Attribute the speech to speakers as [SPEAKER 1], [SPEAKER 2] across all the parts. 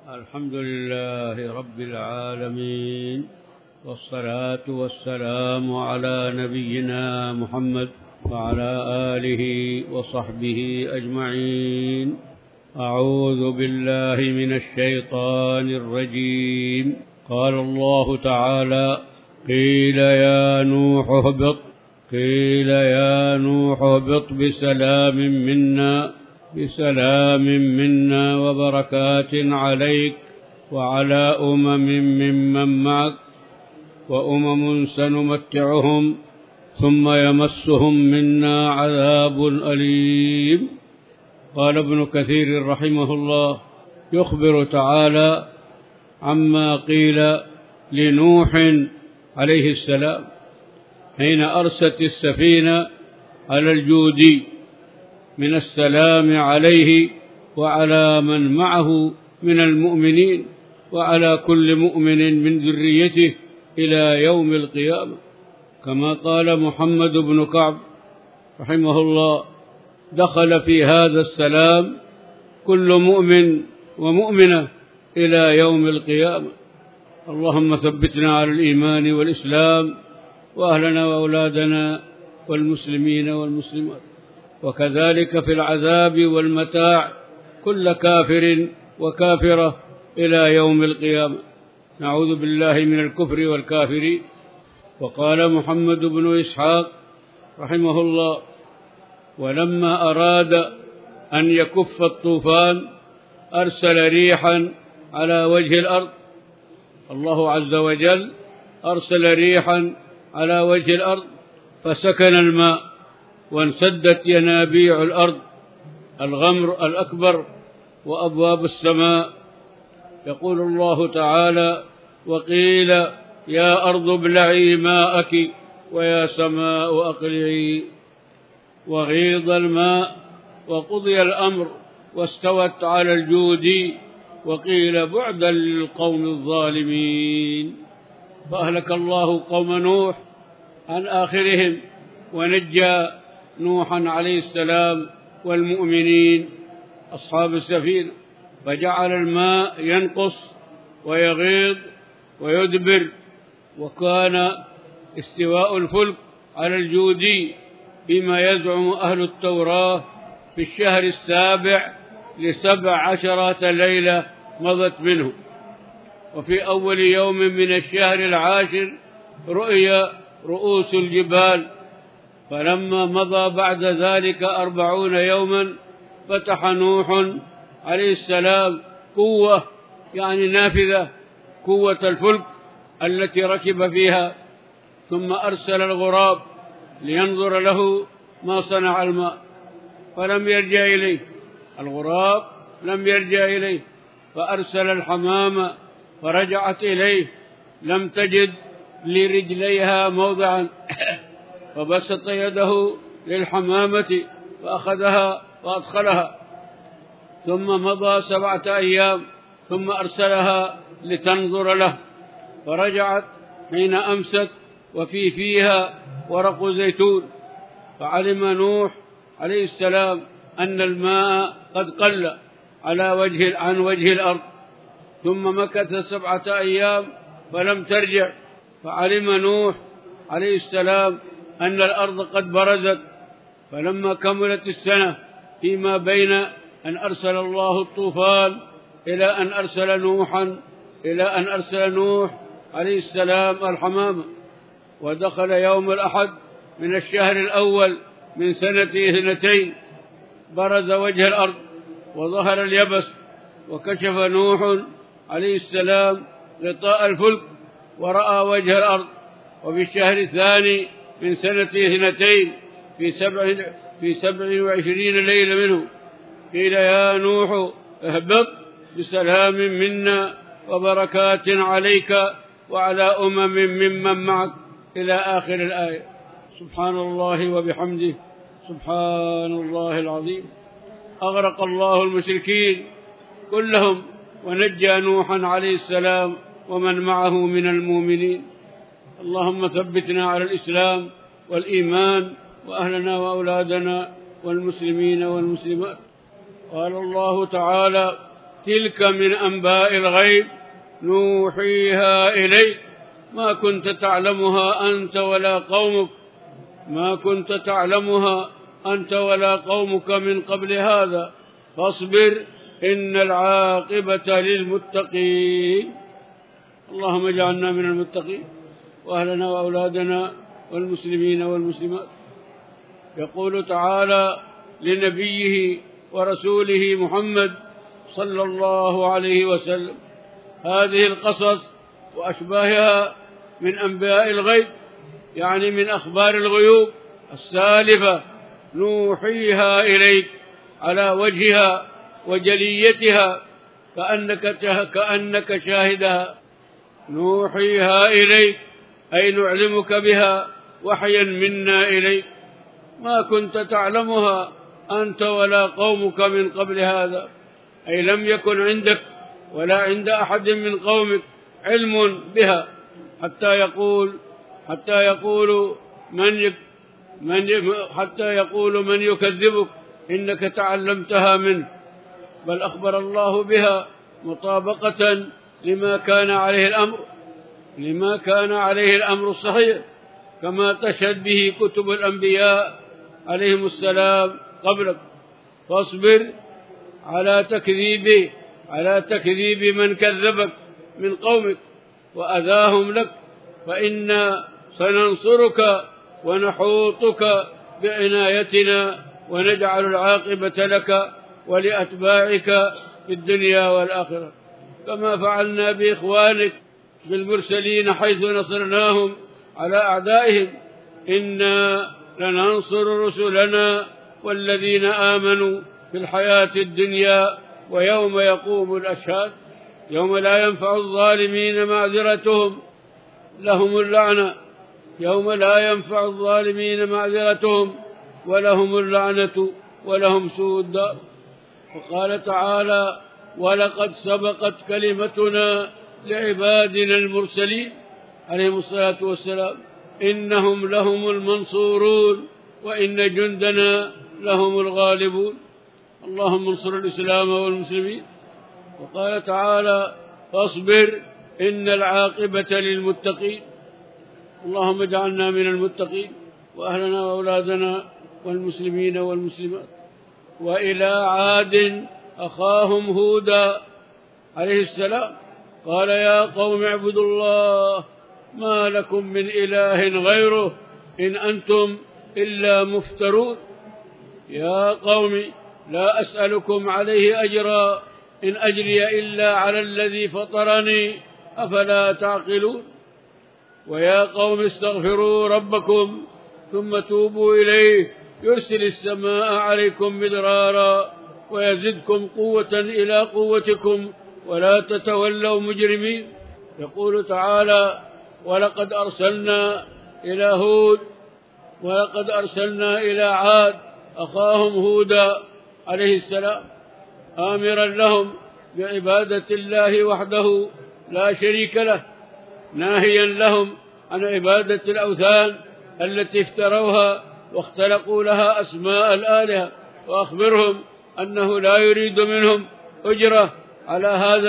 [SPEAKER 1] الحمد لله رب العالمين، والصلاة والسلام على نبينا محمد وعلى آله وصحبه أجمعين. أعوذ بالله من الشيطان الرجيم. قال الله تعالى: قيل يا نوح اهبط بسلام منا وبركات عليك وعلى ممن معك وأمم سنمتعهم ثم يمسهم منا عذاب أليم. قال ابن كثير رحمه الله: يخبر تعالى عما قيل لنوح عليه السلام حين أرست السفينة على الجودي من السلام عليه وعلى من معه من المؤمنين وعلى كل مؤمن من ذريته إلى يوم القيامة، كما قال محمد بن كعب رحمه الله: دخل في هذا السلام كل مؤمن ومؤمنة إلى يوم القيامة. اللهم ثبتنا على الإيمان والإسلام، وأهلنا وأولادنا والمسلمين والمسلمات، وكذلك في العذاب والمتاع كل كافر وكافرة إلى يوم القيامة. نعوذ بالله من الكفر والكافرين. وقال محمد بن إسحاق رحمه الله: ولما أراد أن يكف الطوفان أرسل ريحا على وجه الأرض. الله عز وجل أرسل ريحا على وجه الأرض فسكن الماء وانسدت ينابيع الأرض الغمر الأكبر وأبواب السماء. يقول الله تعالى: وقيل يا أرض ابلعي ماءك ويا سماء أقلعي، وغيض الماء وقضي الأمر واستوت على الجود، وقيل بعدا للقوم الظالمين. فأهلك الله قوم نوح عن آخرهم ونجى نوحا عليه السلام والمؤمنين أصحاب السفينة، فجعل الماء ينقص ويغيض ويدبر. وكان استواء الفلك على الجودي فيما يزعم أهل التوراة في الشهر السابع ل17 ليلة مضت منه، وفي أول يوم من الشهر العاشر رؤي رؤوس الجبال. فلما مضى بعد ذلك 40 يوما فتح نوح عليه السلام قوة، يعني نافذة، قوة الفلك التي ركب فيها، ثم أرسل الغراب لينظر له ما صنع الماء، فلم يرجع إليه. الغراب لم يرجع إليه، فأرسل الحمامة فرجعت إليه، لم تجد لرجليها موضعا، فبسط يده للحمامة فأخذها وأدخلها. ثم مضى 7 أيام ثم أرسلها لتنظر له، فرجعت حين أمست وفي فيها ورق زيتون. فعلم نوح عليه السلام أن الماء قد قل عن وجه الأرض، ثم مكث 7 أيام فلم ترجع. فعلم نوح عليه السلام أن الأرض قد برزت. فلما كملت السنة فيما بين أن أرسل الله الطوفان إلى أن أرسل نوح عليه السلام الحمامة، ودخل يوم الأحد من الشهر الأول من سنة 2 برز وجه الأرض وظهر اليبس، وكشف نوح عليه السلام غطاء الفلك ورأى وجه الأرض. وفي الشهر الثاني من سنة 2 في 27 ليلة منه قيل يا نوح اهبط بسلام منا وبركات عليك وعلى ممن معك إلى آخر الآية. سبحان الله وبحمده، سبحان الله العظيم. أغرق الله المشركين كلهم ونجى نوحا عليه السلام ومن معه من المؤمنين. اللهم ثبتنا على الإسلام والإيمان، وأهلنا وأولادنا والمسلمين والمسلمات. قال الله تعالى: تلك من أنباء الغيب نوحيها إليك ما كنت تعلمها أنت ولا قومك من قبل هذا فاصبر إن العاقبة للمتقين. اللهم اجعلنا من المتقين وأهلنا وأولادنا والمسلمين والمسلمات. يقول تعالى لنبيه ورسوله محمد صلى الله عليه وسلم: هذه القصص وأشباهها من أنباء الغيب، يعني من أخبار الغيوب السالفة، نوحيها إليك على وجهها وجليتها كأنك شاهدها. نوحيها إليك أي نعلمك بها وحيا منا إليك ما كنت تعلمها أنت ولا قومك من قبل هذا، أي لم يكن عندك ولا عند أحد من قومك علم بها حتى يقول من يكذبك إنك تعلمتها منه، بل أخبر الله بها مطابقة لما كان عليه الأمر الصحيح، كما تشهد به كتب الأنبياء عليهم السلام قبلك. فاصبر على تكذيب من كذبك من قومك وأذاهم لك، فإنا سننصرك ونحوطك بعنايتنا ونجعل العاقبة لك ولأتباعك في الدنيا والآخرة، كما فعلنا بإخوانك بالمرسلين حيث نصرناهم على أعدائهم. إنا لننصر رسلنا والذين آمنوا في الحياة الدنيا ويوم يقوم الأشهاد، يوم لا ينفع الظالمين معذرتهم لهم اللعنة، يوم لا ينفع الظالمين معذرتهم ولهم اللعنة ولهم سوء الدار. وقال تعالى: ولقد سبقت كلمتنا لعبادنا المرسلين عليهم الصلاة والسلام إنهم لهم المنصورون وإن جندنا لهم الغالبون. اللهم انصر الإسلام والمسلمين. وقال تعالى: فاصبر إن العاقبة للمتقين. اللهم اجعلنا من المتقين وأهلنا وأولادنا والمسلمين والمسلمات. وإلى عاد أخاهم هودا عليه السلام قال: يا قوم اعبدوا الله ما لكم من إله غيره إن أنتم إلا مفترون. يا قوم لا أسألكم عليه أجرا إن أجري إلا على الذي فطرني أفلا تعقلون. ويا قوم استغفروا ربكم ثم توبوا إليه يرسل السماء عليكم مدرارا ويزدكم قوة إلى قوتكم ولا تتولوا مجرمين. يقول تعالى: ولقد أرسلنا إلى هود ولقد أرسلنا إلى عاد أخاهم هودا عليه السلام آمرا لهم بعبادة الله وحده لا شريك له، ناهيا لهم عن عبادة الأوثان التي افتروها واختلقوا لها أسماء الآلهة، وأخبرهم أنه لا يريد منهم أجرة على هذا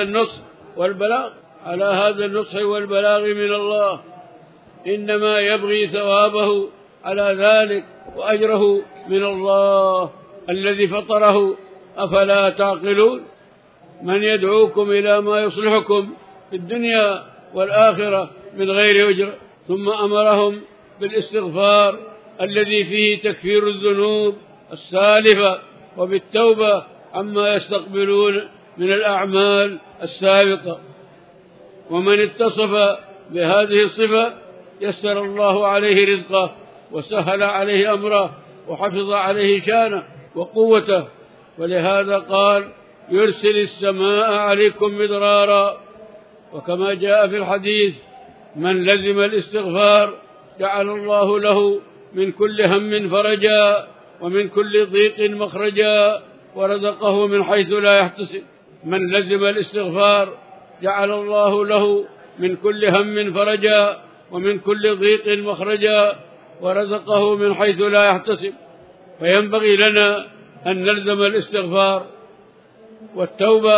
[SPEAKER 1] النصح والبلاغ من الله، إنما يبغي ثوابه على ذلك وأجره من الله الذي فطره. أفلا تعقلون؟ من يدعوكم إلى ما يصلحكم في الدنيا والآخرة من غير أجر. ثم أمرهم بالاستغفار الذي فيه تكفير الذنوب السالفة وبالتوبة عما يستقبلون من الأعمال السابقة. ومن اتصف بهذه الصفة يسر الله عليه رزقه وسهل عليه أمره وحفظ عليه شانه وقوته. ولهذا قال: يرسل السماء عليكم مدرارا. وكما جاء في الحديث: من لزم الاستغفار جعل الله له من كل هم فرجا ومن كل ضيق مخرجا ورزقه من حيث لا يحتسب. من لزم الاستغفار جعل الله له من كل هم فرجا ومن كل ضيق مخرجا ورزقه من حيث لا يحتسب. فينبغي لنا أن نلزم الاستغفار والتوبة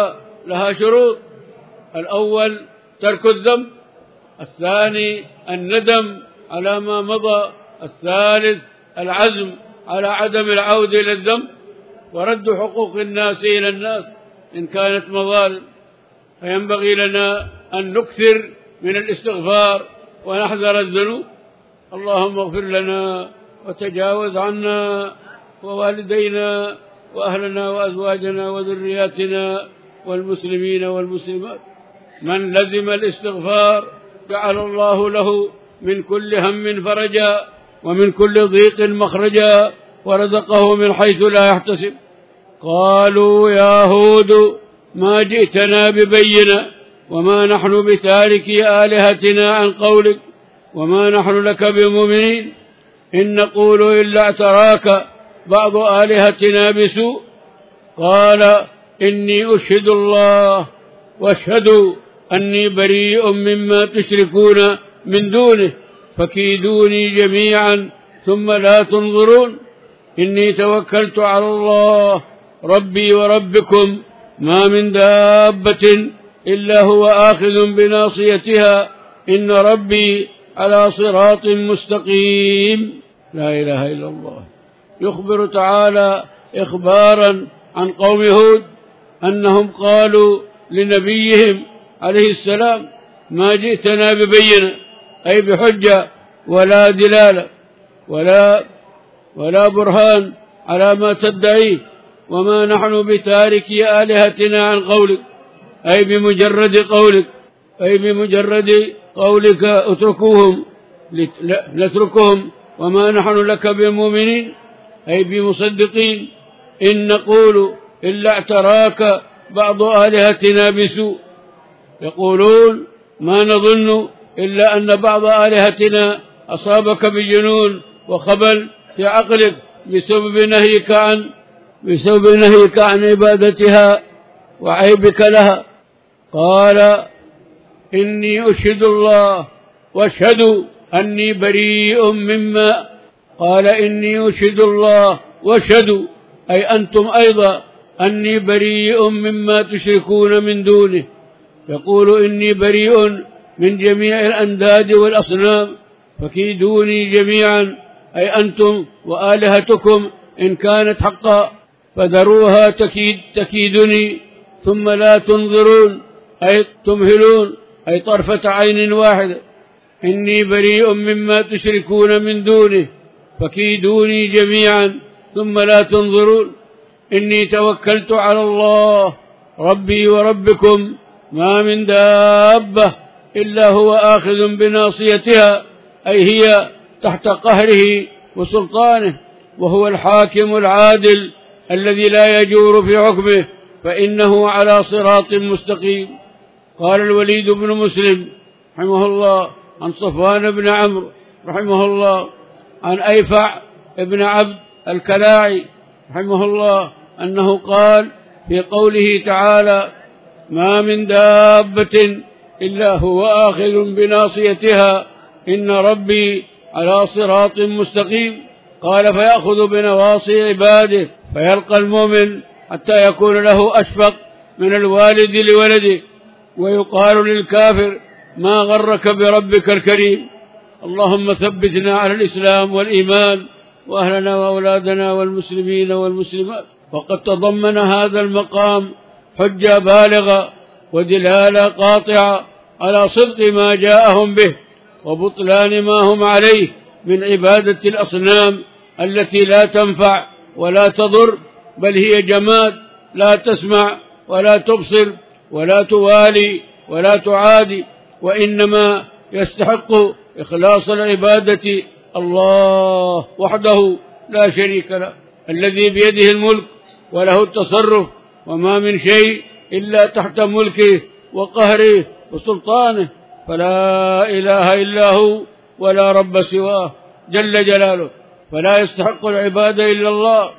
[SPEAKER 1] لها شروط: الأول ترك الذنب، الثاني الندم على ما مضى، الثالث العزم على عدم العودة إلى الذنب، ورد حقوق الناس إلى الناس إن كانت مظالم. فينبغي لنا أن نكثر من الاستغفار ونحذر الذنوب. اللهم اغفر لنا وتجاوز عنا ووالدينا وأهلنا وأزواجنا وذرياتنا والمسلمين والمسلمات. من لزم الاستغفار جعل الله له من كل هم فرجا ومن كل ضيق مخرجا ورزقه من حيث لا يحتسب. قالوا يا هود ما جئتنا ببينة وما نحن بتاركي آلهتنا عن قولك وما نحن لك بمؤمنين إن نقول إلا اعتراك بعض آلهتنا بسوء. قال إني أشهد الله واشهدوا أني بريء مما تشركون من دونه فكيدوني جميعا ثم لا تنظرون. إني توكلت على الله ربي وربكم ما من دابة إلا هو آخذ بناصيتها إن ربي على صراط مستقيم. لا إله إلا الله. يخبر تعالى إخبارا عن قوم هود أنهم قالوا لنبيهم عليه السلام ما جئتنا ببينة، أي بحجة ولا دلالة ولا برهان على ما تدعيه، وما نحن بتاركي آلهتنا عن قولك، أي بمجرد قولك اتركوهم نتركهم وما نحن لك بمؤمنين، أي بمصدقين. إن نقول إلا اعتراك بعض آلهتنا بسوء، يقولون ما نظن إلا أن بعض آلهتنا أصابك بجنون وخبل في عقلك بسبب نهيك عن عبادتها وعيبك لها. قال إني أشهد الله واشهدوا أني بريء مما قال إني أشهد الله واشهدوا أي أنتم أيضا أني بريء مما تشركون من دونه. يقول إني بريء من جميع الأنداد والأصنام فكيدوني جميعا أي أنتم وآلهتكم إن كانت حقا فذروها تكيدني ثم لا تنظرون أي تمهلون أي طرفة عين واحدة. إني بريء مما تشركون من دونه فكيدوني جميعا ثم لا تنظرون. إني توكلت على الله ربي وربكم ما من دابة إلا هو آخذ بناصيتها أي هي تحت قهره وسلطانه، وهو الحاكم العادل الذي لا يجور في حكمه فإنه على صراط مستقيم. قال الوليد بن مسلم رحمه الله عن صفوان بن عمرو رحمه الله عن أيفع ابن عبد الكلاعي رحمه الله أنه قال في قوله تعالى ما من دابة إلا هو آخذ بناصيتها إن ربي على صراط مستقيم. قال فيأخذ بنواصي عباده فيلقى المؤمن حتى يكون له أشفق من الوالد لولده، ويقال للكافر ما غرك بربك الكريم. اللهم ثبتنا على الإسلام والإيمان وأهلنا وأولادنا والمسلمين والمسلمات. وقد تضمن هذا المقام حجة بالغة ودلالة قاطعة على صدق ما جاءهم به وبطلان ما هم عليه من عبادة الأصنام التي لا تنفع ولا تضر، بل هي جماد لا تسمع ولا تبصر ولا توالي ولا تعادي، وإنما يستحق إخلاص العبادة الله وحده لا شريك له الذي بيده الملك وله التصرف، وما من شيء إلا تحت ملكه وقهره وسلطانه، فلا إله إلا هو ولا رب سواه جل جلاله، فلا يستحق العبادة إلا الله.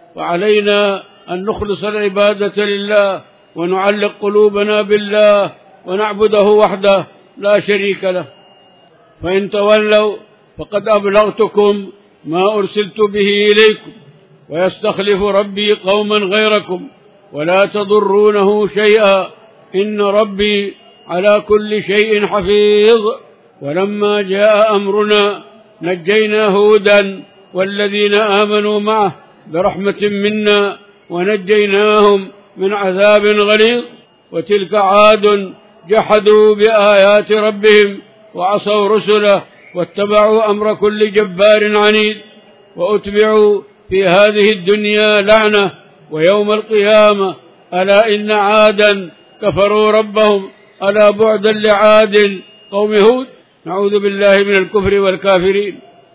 [SPEAKER 1] وعلينا أن نخلص العبادة لله ونعلق قلوبنا بالله ونعبده وحده لا شريك له. فإن تولوا فقد أبلغتكم ما أرسلت به إليكم ويستخلف ربي قوما غيركم ولا تضرونه شيئا إن ربي على كل شيء حفيظ. ولما جاء أمرنا نجينا هودا والذين آمنوا معه برحمة منا ونجيناهم من عذاب غليظ. وتلك عاد جحدوا بآيات ربهم وعصوا رسله واتبعوا أمر كل جبار عنيد، وأتبعوا في هذه الدنيا لعنة ويوم القيامة ألا إن عادا كفروا ربهم ألا بعدا لعاد قوم هود. نعوذ بالله من الكفر والكافرين.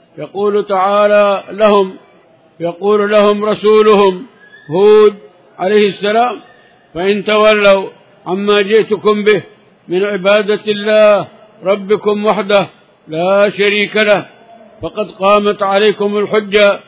[SPEAKER 1] يقول لهم رسولهم هود عليه السلام: فإن تولوا عما جئتكم به من عبادة الله ربكم وحده لا شريك له فقد قامت عليكم الحجة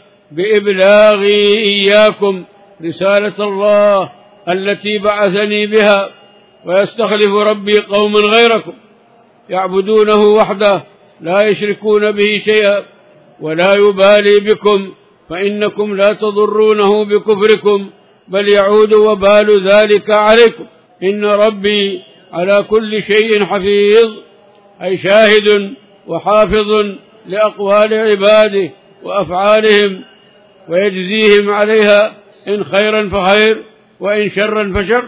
[SPEAKER 1] بإبلاغي إياكم رسالة الله التي بعثني بها، ويستخلف ربي قوما غيركم يعبدونه وحده لا يشركون به شيئا ولا يبالي بكم فإنكم لا تضرونه بكفركم بل يعود وبال ذلك عليكم. إن ربي على كل شيء حفيظ، أي شاهد وحافظ لأقوال عباده وأفعالهم ويجزيهم عليها إن خيرا فخير وإن شرا فشر.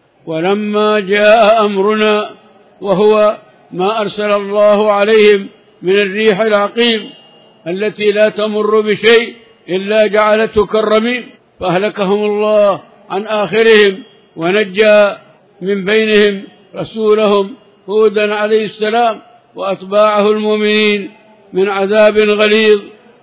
[SPEAKER 1] ولما جاء أمرنا وهو ما أرسل الله عليهم من الريح العقيم التي لا تمر بشيء إلا جعلته كالرميم، فأهلكهم الله عن آخرهم ونجى من بينهم رسولهم هودا عليه السلام وأتباعه المؤمنين من عذاب غليظ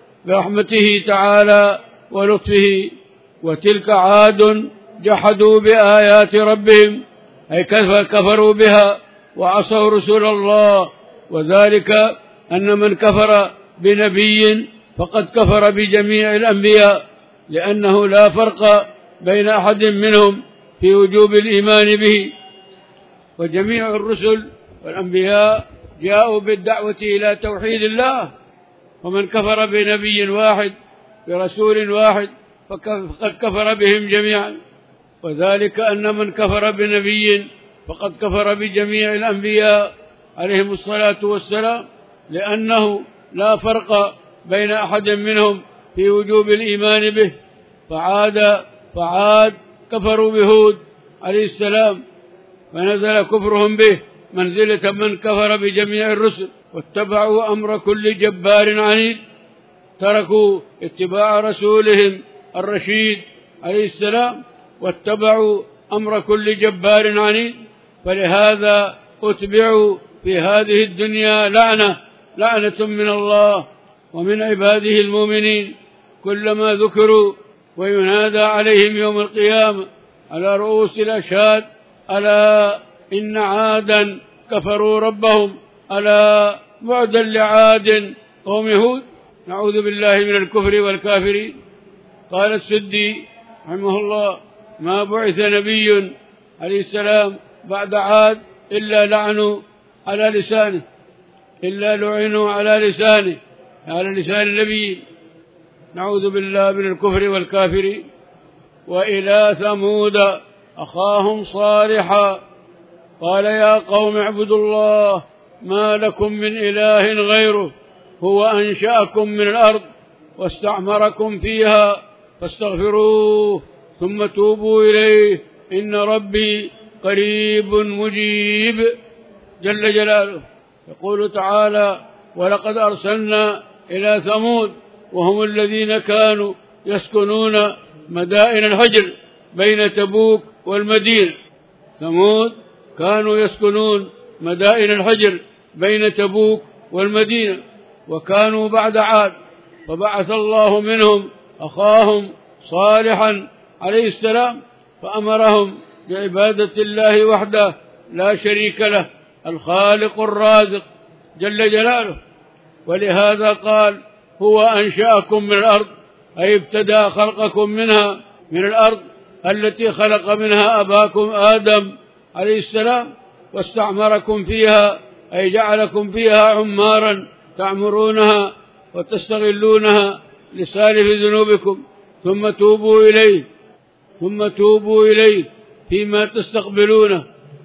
[SPEAKER 1] برحمته تعالى ولطفه. وتلك عاد جحدوا بآيات ربهم، أي كفروا بها وعصوا رسول الله، وذلك أن من كفر بنبي فقد كفر بجميع الأنبياء، لأنه لا فرق بين أحد منهم في وجوب الإيمان به، وجميع الرسل والأنبياء جاءوا بالدعوة إلى توحيد الله، ومن كفر بنبي واحد برسول واحد فقد كفر بهم جميعا، وذلك أن من كفر بنبي فقد كفر بجميع الأنبياء عليهم الصلاة والسلام، لأنه لا فرق بين أحد منهم في وجوب الإيمان به. فعاد كفروا بهود عليه السلام فنزل كفرهم به منزلة من كفر بجميع الرسل، واتبعوا أمر كل جبار عنيد، تركوا اتباع رسولهم الرشيد عليه السلام واتبعوا أمر كل جبار عنيد، فلهذا أتبعوا في هذه الدنيا لعنة من الله ومن عباده المؤمنين كلما ذكروا، وينادى عليهم يوم القيامة على رؤوس الأشهاد: ألا إن عادا كفروا ربهم ألا بعدا لعاد قوم هود. نعوذ بالله من الكفر والكافرين. قال السدي رحمه الله: ما بعث نبي عليه السلام بعد عاد إلا لعنوا على لسانه على لسان النبي. نعوذ بالله من الكفر والكافرين. وإلى ثمود أخاهم صالحا قال يا قوم اعبدوا الله ما لكم من إله غيره هو أنشأكم من الأرض واستعمركم فيها فاستغفروه ثم توبوا إليه إن ربي قريب مجيب جل جلاله. يقول تعالى: ولقد أرسلنا إلى ثمود وهم الذين كانوا يسكنون مدائن الحجر بين تبوك والمدينة. ثمود كانوا يسكنون مدائن الحجر بين تبوك والمدينة، وكانوا بعد عاد، فبعث الله منهم أخاهم صالحا عليه السلام فأمرهم بعبادة الله وحده لا شريك له الخالق الرازق جل جلاله. ولهذا قال: هو أنشأكم من الأرض، أي ابتدأ خلقكم منها من الأرض التي خلق منها أباكم آدم عليه السلام، واستعمركم فيها، أي جعلكم فيها عمارا تعمرونها وتستغلونها لسالف ذنوبكم، ثم توبوا إليه فيما تستقبلونه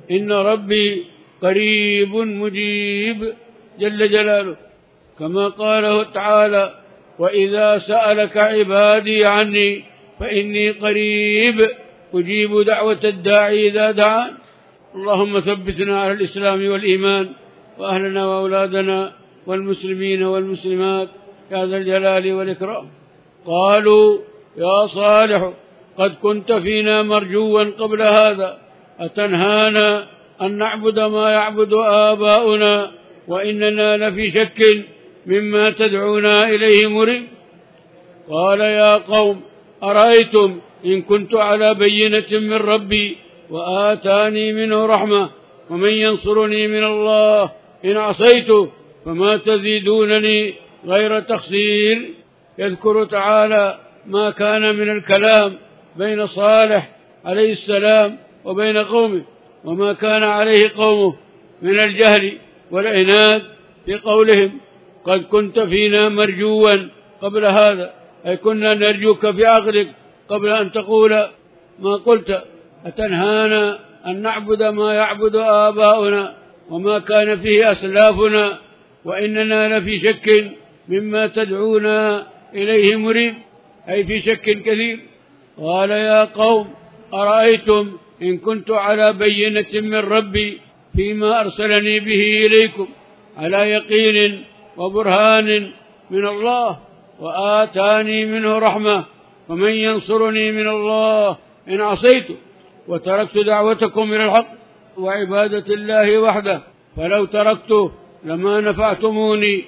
[SPEAKER 1] إن ربي قريب مجيب جل جلاله، كما قاله تعالى: وإذا سألك عبادي عني فإني قريب أجيب دعوة الداعي إذا دعان. اللهم ثبتنا على الإسلام والإيمان، وأهلنا وأولادنا والمسلمين والمسلمات يا ذا الجلال والإكرام. قالوا: يا صالح قد كنت فينا مرجوا قبل هذا، أتنهانا أن نعبد ما يعبد آباؤنا وإننا لفي شك مما تدعونا إليه مريب. قال: يا قوم أرأيتم إن كنت على بينة من ربي وآتاني منه رحمة ومن ينصرني من الله إن عصيته فما تزيدونني غير تخسير. يذكر تعالى ما كان من الكلام بين صالح عليه السلام وبين قومه، وما كان عليه قومه من الجهل والعناد في قولهم: قد كنت فينا مرجوا قبل هذا، أي كنا نرجوك في عقلك قبل أن تقول ما قلت. أتنهانا أن نعبد ما يعبد آباؤنا وما كان فيه أسلافنا وإننا لفي شك مما تدعونا إليه مريب، أي في شك كثير. قال: يا قوم أرأيتم إن كنت على بينة من ربي فيما أرسلني به إليكم على يقين وبرهان من الله وآتاني منه رحمة ومن ينصرني من الله إن عصيته وتركت دعوتكم إلى الحق وعبادة الله وحده، فلو تركته لما نفعتموني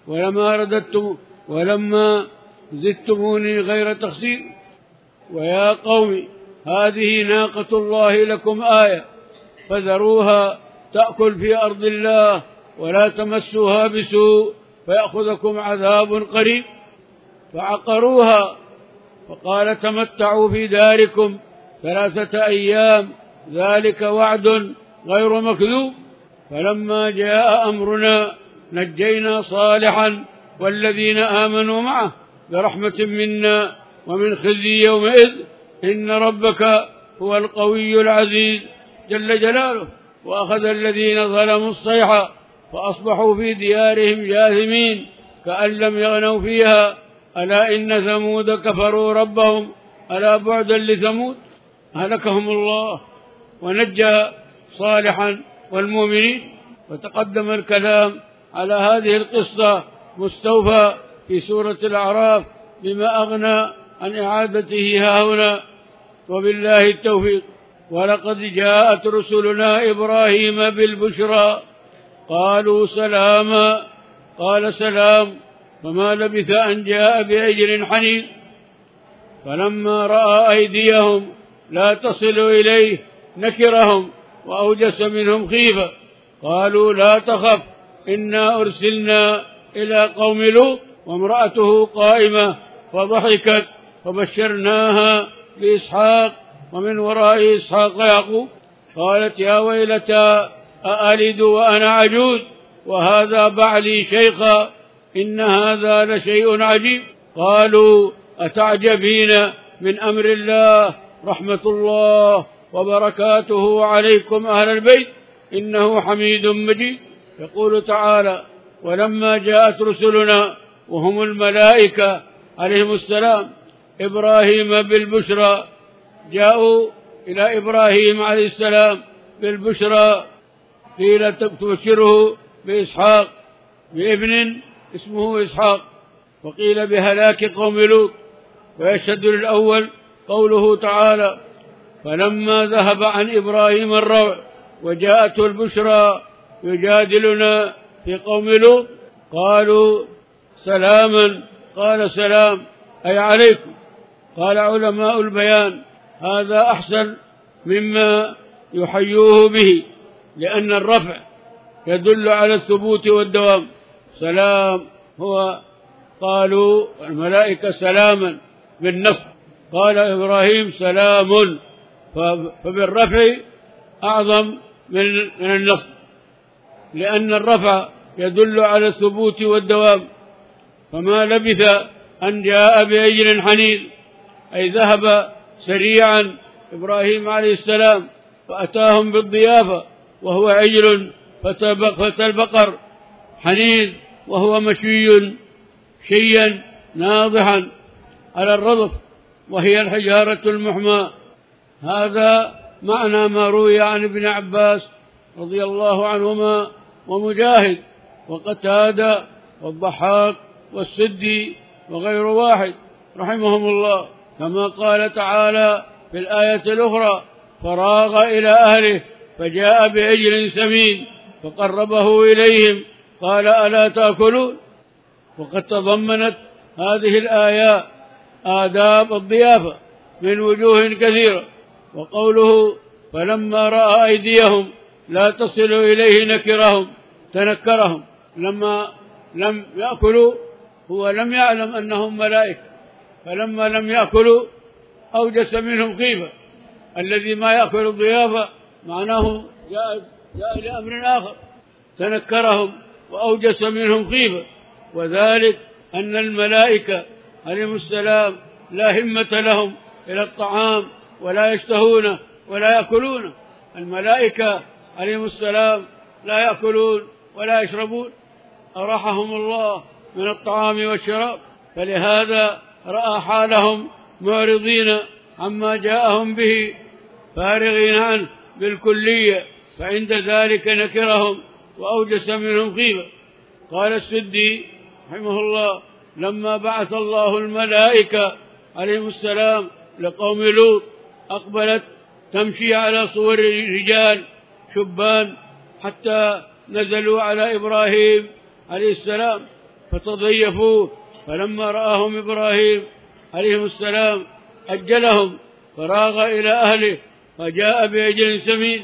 [SPEAKER 1] ولما زدتموني غير تخسير. ويا قوم هذه ناقة الله لكم آية فذروها تأكل في أرض الله ولا تمسوها بسوء فيأخذكم عذاب قريب. فعقروها فقال: تمتعوا في داركم 3 أيام ذلك وعد غير مكذوب. فلما جاء أمرنا نجينا صالحا والذين آمنوا معه برحمة منا ومن خزي يومئذ إن ربك هو القوي العزيز جل جلاله. وأخذ الذين ظلموا الصيحة فأصبحوا في ديارهم جاثمين كأن لم يغنوا فيها ألا إن ثمود كفروا ربهم ألا بعدا لثمود. أهلكهم الله ونجى صالحا والمؤمنين. وتقدم الكلام على هذه القصة مستوفى في سورة الأعراف بما أغنى عن إعادته هاهنا، وبالله التوفيق. ولقد جاءت رسلنا إبراهيم بالبشرى قالوا سلاما قال سلام، فما لبث أن جاء بعجل حنيذ. فلما رأى أيديهم لا تصل إليه نكرهم وأوجس منهم خيفة. قالوا: لا تخف إنا أرسلنا إلى قوم لوط وامرأته قائمة فضحكت فبشرناها بإسحاق ومن وراء إسحاق يعقوب. قالت: يا ويلتى أألد وأنا عجوز وهذا بعلي شيخا إن هذا لشيء عجيب. قالوا: أتعجبين من أمر الله رحمة الله وبركاته عليكم أهل البيت إنه حميد مجيد. يقول تعالى: ولما جاءت رسلنا وهم الملائكة عليهم السلام إبراهيم بالبشرى، جاءوا إلى إبراهيم عليه السلام بالبشرى، قيل تبشره بإسحاق بابن اسمه إسحاق، وقيل بهلاك قوم لوط. ويشهد للأول قوله تعالى: فلما ذهب عن إبراهيم الروع وجاءته البشرى يجادلنا في قوم لوط قالوا سلاما قال سلام أي عليكم. قال علماء البيان: هذا أحسن مما يحيوه به، لأن الرفع يدل على الثبوت والدوام. سلام هو قالوا الملائكة سلاما بالنصب، قال إبراهيم سلام، فبالرفع أعظم من النصب، لأن الرفع يدل على الثبوت والدوام. فما لبث أن جاء بعجل حنيذ، أي ذهب سريعا إبراهيم عليه السلام فأتاهم بالضيافة وهو عجل فتى البقر حنيذ وهو مشوي شيا ناضحا على الرضف وهي الحجارة المحمى. هذا معنى ما روي عن ابن عباس رضي الله عنهما ومجاهد وقتادة والضحاك والسدي وغير واحد رحمهم الله، كما قال تعالى في الآية الأخرى: فراغ إلى أهله فجاء بعجل سمين فقربه إليهم قال ألا تأكلون. وقد تضمنت هذه الآيات آداب الضيافة من وجوه كثيرة. وقوله فلما رأى أيديهم لا تصل إليه نكرهم تنكرهم، لما لم يأكلوا هو لم يعلم أنهم ملائكة، فلما لم يأكلوا أوجس منهم خيفة. الذي ما يأكل الضيافة معناه جاء لأمر آخر، تنكرهم وأوجس منهم خيفة. وذلك أن الملائكة عليهم السلام لا همة لهم إلى الطعام ولا يشتهونه ولا يأكلونه. الملائكة عليهم السلام لا يأكلون ولا يشربون، أراحهم الله من الطعام والشراب، فلهذا رأى حالهم معرضين عما جاءهم به فارغين عنه بالكلية، فعند ذلك نكرهم وأوجس منهم خيفة. قال السدي رحمه الله: لما بعث الله الملائكة عليهم السلام لقوم لوط أقبلت تمشي على صور رجال شبان حتى نزلوا على إبراهيم عليه السلام فتضيفوه، فلما رآهم إبراهيم عليه السلام أجلهم فراغ إلى أهله فجاء بعجل سمين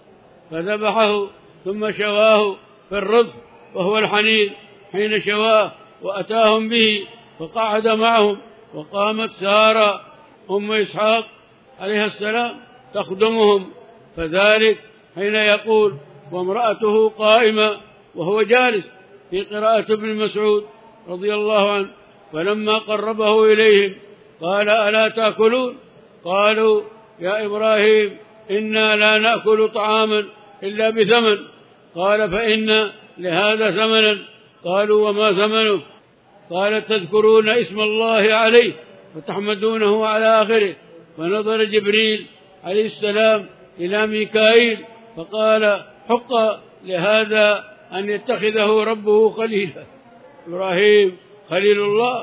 [SPEAKER 1] فذبحه ثم شواه في الرز وهو الحنين حين شواه وأتاهم به فقعد معهم. وقامت سارة أم إسحاق عليها السلام تخدمهم، فذلك حين يقول وامرأته قائمة وهو جالس في قراءة ابن مسعود رضي الله عنه: فلما قربه إليهم قال ألا تأكلون؟ قالوا يا إبراهيم إنا لا نأكل طعاما إلا بثمن. قال فإن لهذا ثمنا. قالوا وما ثمنه؟ قال تذكرون اسم الله عليه وتحمدونه على آخره. فنظر جبريل عليه السلام إلى ميكائيل فقال حق لهذا أن يتخذه ربه خليلا. إبراهيم خليل الله،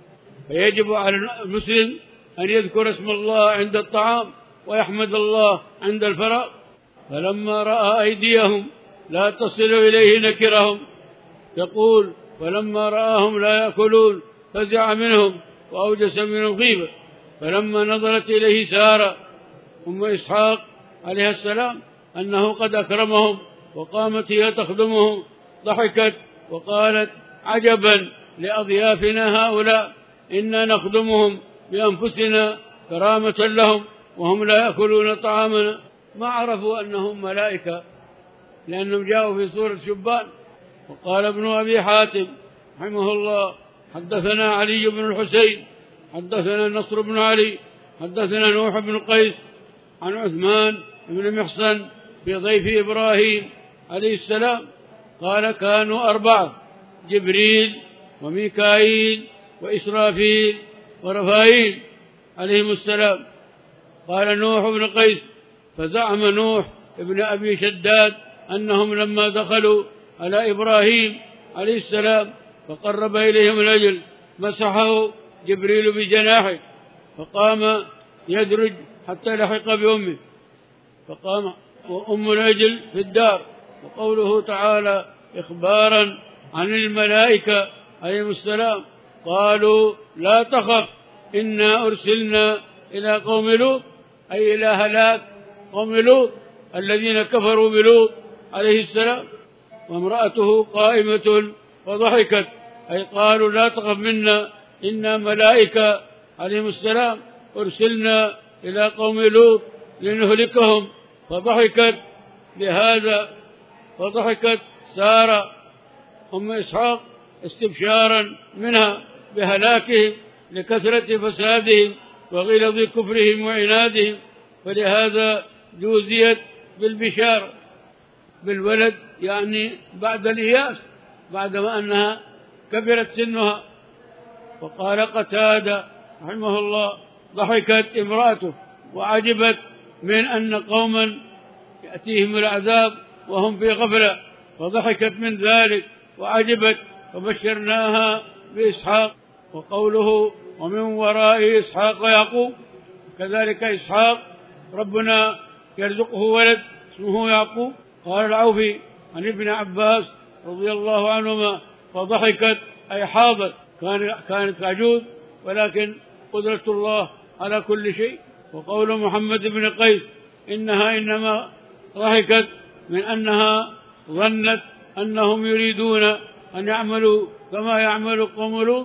[SPEAKER 1] فيجب على المسلم أن يذكر اسم الله عند الطعام ويحمد الله عند الفراغ. فلما رأى أيديهم لا تصل إليه نكرهم، يقول فلما رآهم لا يأكلون فزع منهم وأوجس منهم خيفة. فلما نظرت إليه سارة أم إسحاق عليها السلام أنه قد أكرمهم وقامت هي تخدمهم ضحكت وقالت عجبا لأضيافنا هؤلاء، إنا نخدمهم بأنفسنا كرامة لهم وهم لا يأكلون طعامنا. ما عرفوا أنهم ملائكة لأنهم جاءوا في صورة شبان. وقال ابن أبي حاتم رحمه الله: حدثنا علي بن الحسين حدثنا نصر بن علي حدثنا نوح بن قيس عن عثمان بن محصن في ضيف إبراهيم عليه السلام قال كانوا 4: جبريل وميكائيل وإسرافيل ورفائيل عليهم السلام. قال نوح بن قيس: فزعم نوح ابن أبي شداد أنهم لما دخلوا على إبراهيم عليه السلام فقرب إليهم الأجل مسحه جبريل بجناحه فقام يدرج حتى لحق بأمه، فقام وأم الأجل في الدار. وقوله تعالى إخبارا عن الملائكة عليهم السلام: قالوا لا تخف إنا أرسلنا إلى قوم لوط، أي إلى هلاك قوم لوط الذين كفروا بلوط عليه السلام. وامرأته قائمة وضحكت، أي قالوا لا تخف منا إنا ملائكة عليهم السلام أرسلنا إلى قوم لوط لنهلكهم. فضحكت بهذا، فضحكت سارة أم إسحاق استبشارا منها بهلاكهم لكثرة فسادهم وغلظ كفرهم وعنادهم، فلهذا جوزيت بالبشارة بالولد، يعني بعد الإياس، بعدما أنها كبرت سنها. وقال قتادة رحمه الله: ضحكت امرأته وعجبت من أن قوما يأتيهم العذاب وهم في غفلة، فضحكت من ذلك وعجبت، فبشرناها بإسحاق. وقوله: ومن وراء إسحاق يعقوب، كذلك إسحاق ربنا يرزقه ولد اسمه يعقوب. قال العوفي عن ابن عباس رضي الله عنهما: فضحكت أي حاضت، كانت عجوز، ولكن قدرة الله على كل شيء. وقول محمد بن قيس: إنها إنما ضحكت من أنها ظنت أنهم يريدون أن يعملوا كما يعمل قوم لوط.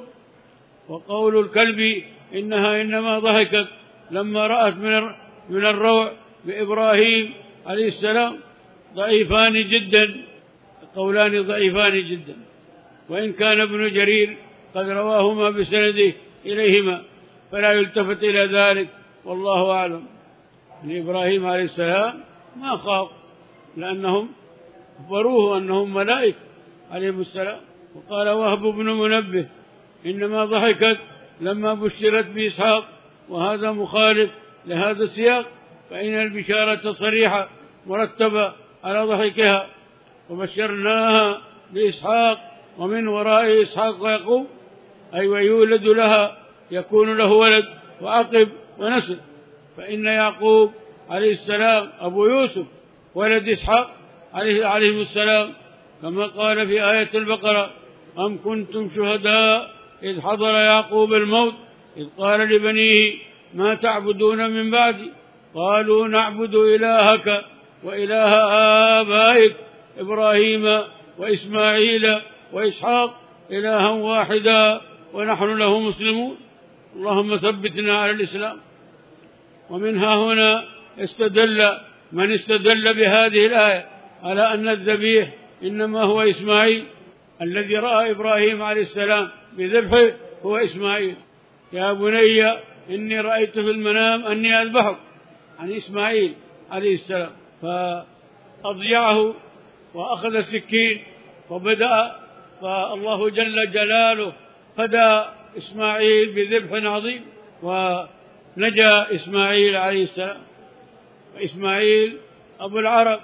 [SPEAKER 1] وقول الكلب: إنها إنما ضحكت لما رأت من الروع بإبراهيم عليه السلام. ضعيفان جدا، قولان ضعيفان جدا، وإن كان ابن جرير قد رواهما بسنده إليهما، فلا يلتفت إلى ذلك، والله أعلم. يعني إبراهيم عليه السلام ما خاف، لأنهم أخبروه أنهم ملائكة عليهم السلام. وقال وهب بن منبه: إنما ضحكت لما بشرت بإسحاق، وهذا مخالف لهذا السياق، فإن البشارة صريحة مرتبة على ضحكها. وبشرناها بإسحاق ومن وراء إسحاق يعقوب، أي ويولد لها، يكون له ولد وعقب ونسل. فإن يعقوب عليه السلام أبو يوسف ولد إسحاق عليه السلام، كما قال في آية البقرة: أم كنتم شهداء إذ حضر يعقوب الموت إذ قال لبنيه ما تعبدون من بعدي قالوا نعبد إلهك وإله آبائك إبراهيم وإسماعيل وإسحاق إلها واحدا ونحن له مسلمون. اللهم ثبتنا على الإسلام. ومنها هنا من استدل بهذه الآية على أن الذبيح إنما هو إسماعيل، الذي رأى إبراهيم عليه السلام بذبحه هو إسماعيل. يا بني إني رأيت في المنام أني أذبحك، عن إسماعيل عليه السلام. فأضيعه وأخذ السكين وبدأ، فالله جل جلاله فدى إسماعيل بذبح عظيم، ونجا إسماعيل عليه السلام. وإسماعيل أبو العرب،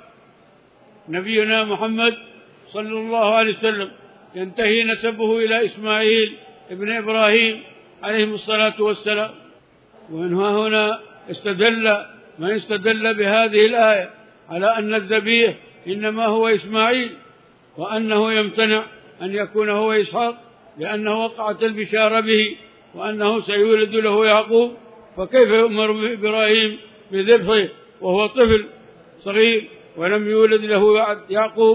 [SPEAKER 1] نبينا محمد صلى الله عليه وسلم ينتهي نسبه إلى إسماعيل ابن إبراهيم عليه الصلاة والسلام. ومن هنا من استدل بهذه الآية على أن الذبيح إنما هو إسماعيل، وأنه يمتنع أن يكون هو إسحاق، لأنه وقعت البشارة به وأنه سيولد له يعقوب، فكيف يؤمر إبراهيم بذبحه وهو طفل صغير ولم يولد له يعقوب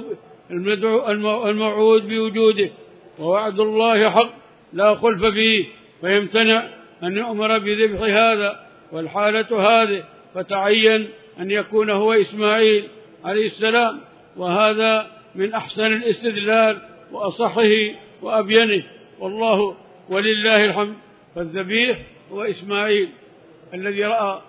[SPEAKER 1] الموعود بوجوده؟ ووعد الله حق لا خلف فيه، فيمتنع أن يؤمر بذبح هذا والحالة هذه، فتعين أن يكون هو إسماعيل عليه السلام. وهذا من أحسن الاستدلال وأصحه وأبينه، والله ولله الحمد. فالذبيح هو إسماعيل الذي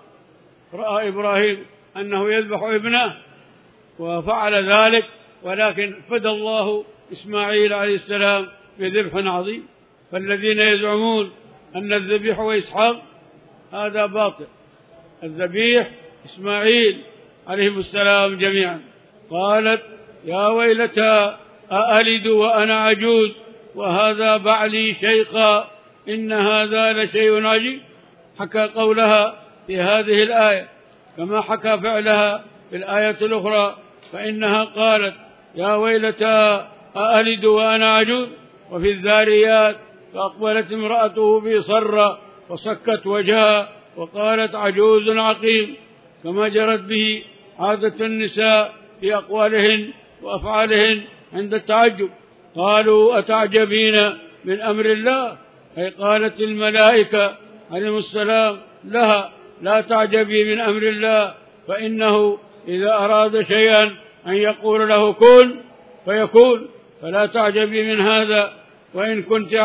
[SPEAKER 1] رأى إبراهيم أنه يذبح ابنه وفعل ذلك، ولكن فدى الله إسماعيل عليه السلام بذبح عظيم. فالذين يزعمون أن الذبيح هو إسحاق هذا باطل، الذبيح إسماعيل عليه السلام جميعا. قالت يا ويلتى أألد وأنا عجوز وهذا بعلي شيخا إن هذا لشيء عجيب. حكى قولها في هذه الآية كما حكى فعلها في الآية الأخرى، فإنها قالت يا ويلتى أألد وأنا عجوز. وفي الذاريات فأقبلت امرأته في صرة وسكت وجهها وقالت عجوز عقيم، كما جرت به عادة النساء في أقوالهن وأفعالهن عند التعجب. قالوا أتعجبين من أمر الله، أي قالت الملائكة عليهم السلام لها لا تعجبي من أمر الله، فإنه إذا أراد شيئا أن يقول له كن فيكون، فلا تعجبي من هذا. وإن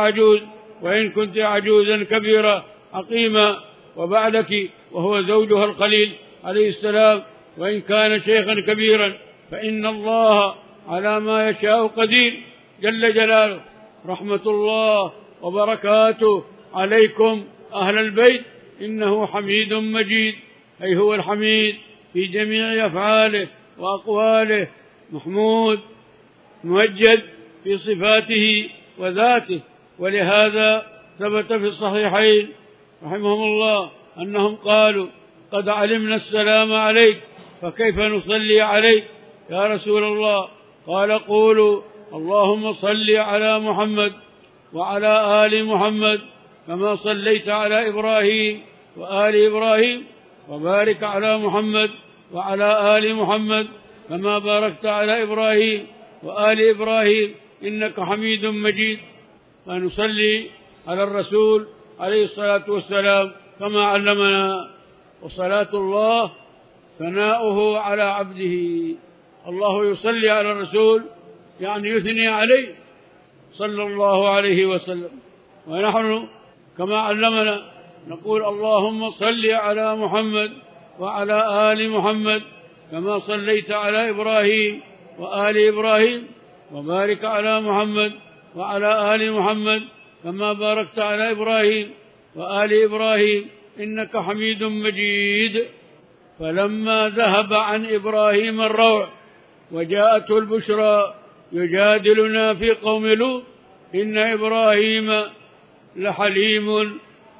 [SPEAKER 1] كنت عجوزا كبيرة عقيمة، وبعدك وهو زوجها الخليل عليه السلام وإن كان شيخا كبيرا، فإن الله على ما يشاء قدير جل جلاله. رحمة الله وبركاته عليكم أهل البيت، إنه حميد مجيد، أي هو الحميد في جميع أفعاله وأقواله، محمود ممجد في صفاته وذاته. ولهذا ثبت في الصحيحين رحمهم الله أنهم قالوا: قد علمنا السلام عليك فكيف نصلي عليك يا رسول الله؟ قال: قولوا اللهم صل على محمد وعلى آل محمد كما صليت على إبراهيم وآل إبراهيم، وبارك على محمد وعلى آل محمد كما باركت على إبراهيم وآل إبراهيم إنك حميد مجيد. فنصلي على الرسول عليه الصلاة والسلام كما علمنا. وصلاة الله ثناؤه على عبده. الله يصلي على الرسول يعني يثني عليه صلى الله عليه وسلم، ونحن كما علمنا نقول: اللهم صل على محمد وعلى آل محمد كما صليت على إبراهيم وآل إبراهيم، وبارك على محمد وعلى آل محمد كما باركت على إبراهيم وآل إبراهيم إنك حميد مجيد. فلما ذهب عن إبراهيم الروع وجاءته البشرى يجادلنا في قوم لوط إن إبراهيم لحليم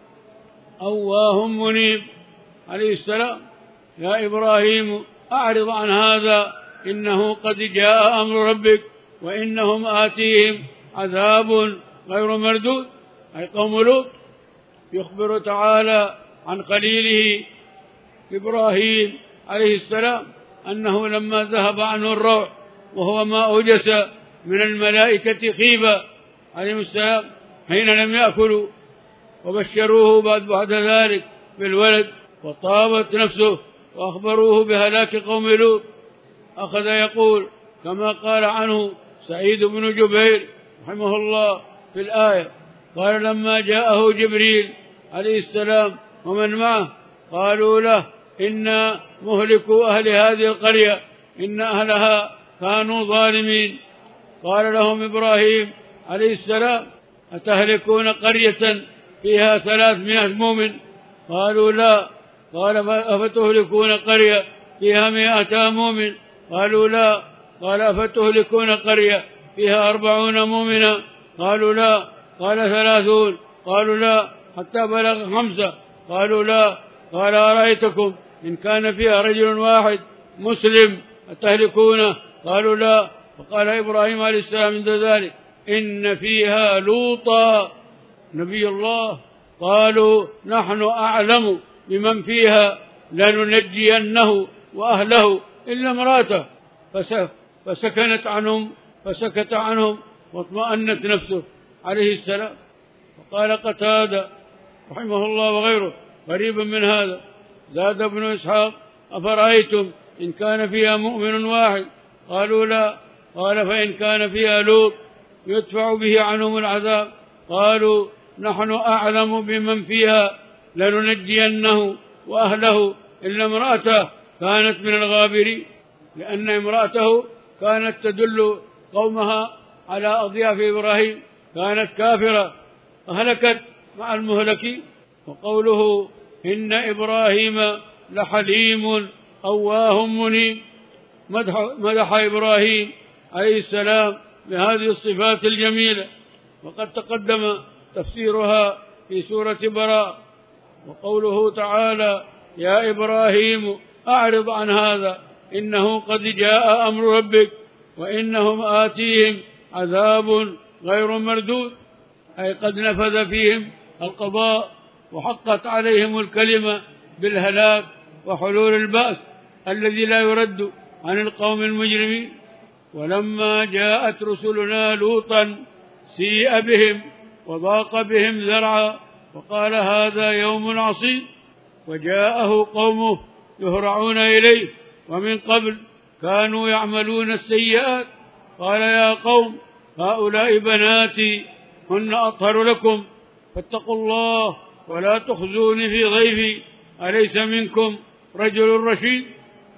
[SPEAKER 1] أواه منيب عليه السلام: يا إبراهيم أعرض عن هذا إنه قد جاء أمر ربك وإنهم آتيهم عذاب غير مردود، أي قوم لوط. يخبر تعالى عن خليله إبراهيم عليه السلام أنه لما ذهب عنه الروع وهو ما أوجس من الملائكة خيبة عليهم السلام حين لم يأكلوا، وبشروه بعد ذلك بالولد، وطابت نفسه وأخبروه بهلاك قوم لوط، أخذ يقول كما قال عنه سعيد بن جبير رحمه الله في الآية: قال لما جاءه جبريل عليه السلام ومن معه قالوا له: إنا مهلكوا أهل هذه القرية إن أهلها كانوا ظالمين. قال لهم إبراهيم عليه السلام: أتهلكون قرية فيها 300 مؤمن؟ قالوا: لا. قال: أفتهلكون قرية فيها 200 مؤمن؟ قالوا: لا. قال: أفتهلكون قرية فيها 40 مؤمنا؟ قالوا: لا. قال: 30؟ قالوا: لا. حتى بلغ 5؟ قالوا: لا. قال: أرأيتكم إن كان فيها رجل واحد مسلم أتهلكونه؟ قالوا: لا. فقال إبراهيم عليه السلام عند ذلك: إن فيها لوطا نبي الله. قالوا: نحن أعلم بمن فيها لننجينه وأهله إلا امرأته. فسكت عنهم واطمأنت نفسه عليه السلام. وقال قتادة رحمه الله وغيره قريبا من هذا: زاد ابن إسحاق: أفرأيتم إن كان فيها مؤمن واحد؟ قالوا: لا. قال: فإن كان فيها لوط يدفع به عنهم العذاب. قالوا: نحن أعلم بمن فيها لننجينه وأهله إلا امرأته كانت من الغابرين، لأن امرأته كانت تدل قومها على أضياف إبراهيم، كانت كافرة أهلكت مع المهلكين. وقوله إن إبراهيم لحليم أواه منيب، مدح إبراهيم عليه السلام بهذه الصفات الجميلة، وقد تقدم تفسيرها في سورة براء. وقوله تعالى: يا إبراهيم أعرض عن هذا إنه قد جاء أمر ربك وإنهم آتيهم عذاب غير مردود، أي قد نفذ فيهم القضاء وحقت عليهم الكلمة بالهلاك وحلول البأس الذي لا يرد عن القوم المجرمين. ولما جاءت رسلنا لوطا سيء بهم وضاق بهم ذرعا وقال: هذا يوم عصيب. وجاءه قومه يهرعون إليه ومن قبل كانوا يعملون السيئات. قال: يا قوم هؤلاء بناتي هن أطهر لكم فاتقوا الله ولا تخزوني في ضيفي أليس منكم رجل رشيد.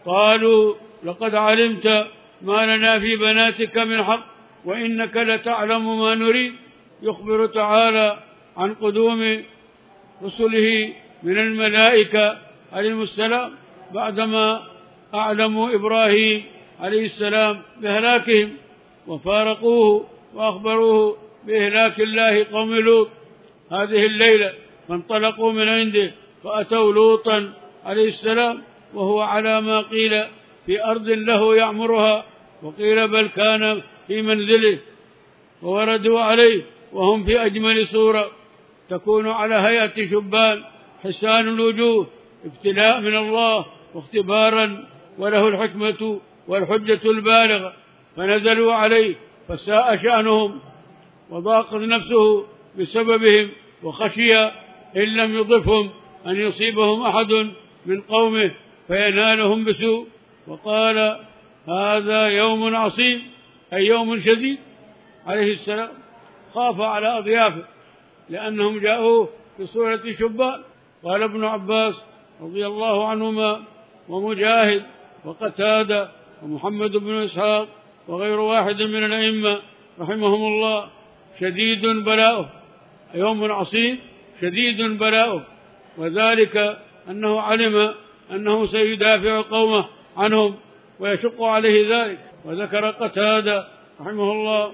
[SPEAKER 1] قالوا لقد علمت ما لنا في بناتك من حق وإنك لتعلم ما نريد. يخبر تعالى عن قدوم رسله من الملائكة عليهم السلام بعدما أعلموا إبراهيم عليه السلام بهلاكهم وفارقوه وأخبروه بإهلاك الله قوم لوط هذه الليلة، فانطلقوا من عنده فأتوا لوطا عليه السلام وهو على ما قيل في أرض له يعمرها، وقيل بل كان في منزله، ووردوا عليه وهم في أجمل صورة تكون على هيئة شبان حسان الوجوه، ابتلاء من الله واختبارا، وله الحكمة والحجة البالغة، فنزلوا عليه فساء شأنهم وضاقت نفسه بسببهم، وخشي إن لم يضفهم أن يصيبهم أحد من قومه فينالهم بسوء، وقال هذا يوم عصيب أي يوم شديد. عليه السلام خاف على أضيافه لأنهم جاءوه في صورة شبان. قال ابن عباس رضي الله عنهما ومجاهد وقتادة ومحمد بن إسحاق وغير واحد من الأئمة رحمهم الله شديد بلاؤه، يوم عصيب شديد بلاؤه، وذلك أنه علم أنه سيدافع قومه عنهم ويشق عليه ذلك. وذكر قتادة رحمه الله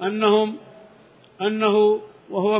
[SPEAKER 1] أنه وهو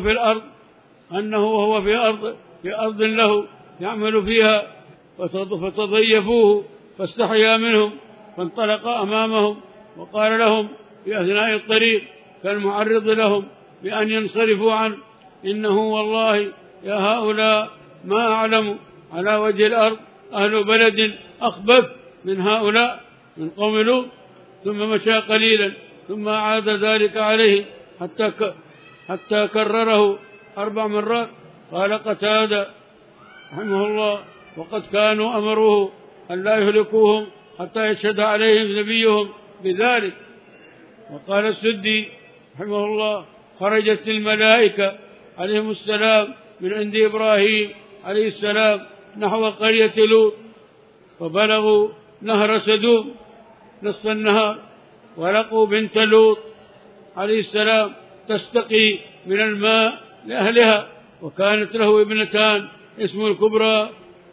[SPEAKER 1] في أرض له يعمل فيها فتضيفوه فاستحيا منهم فانطلق أمامهم وقال لهم في أثناء الطريق كالمعرض لهم بأن ينصرفوا عنه إنه والله يا هؤلاء ما أعلم على وجه الأرض أهل بلد أخبث من هؤلاء من قوم لوط. ثم مشى قليلا ثم عاد ذلك عليه حتى كرره 4 مرات. قال قتادة رحمه الله وقد كانوا أمروه أن لا يهلكوهم حتى يشهد عليهم نبيهم بذلك. وقال السدي رحمه الله خرجت الملائكة عليهم السلام من عند إبراهيم عليه السلام نحو قرية لوط، فبلغوا نهر سدوم نصف النهار، ولقوا بنت لوط عليه السلام تستقي من الماء لأهلها، وكانت له ابنتان اسم الكبرى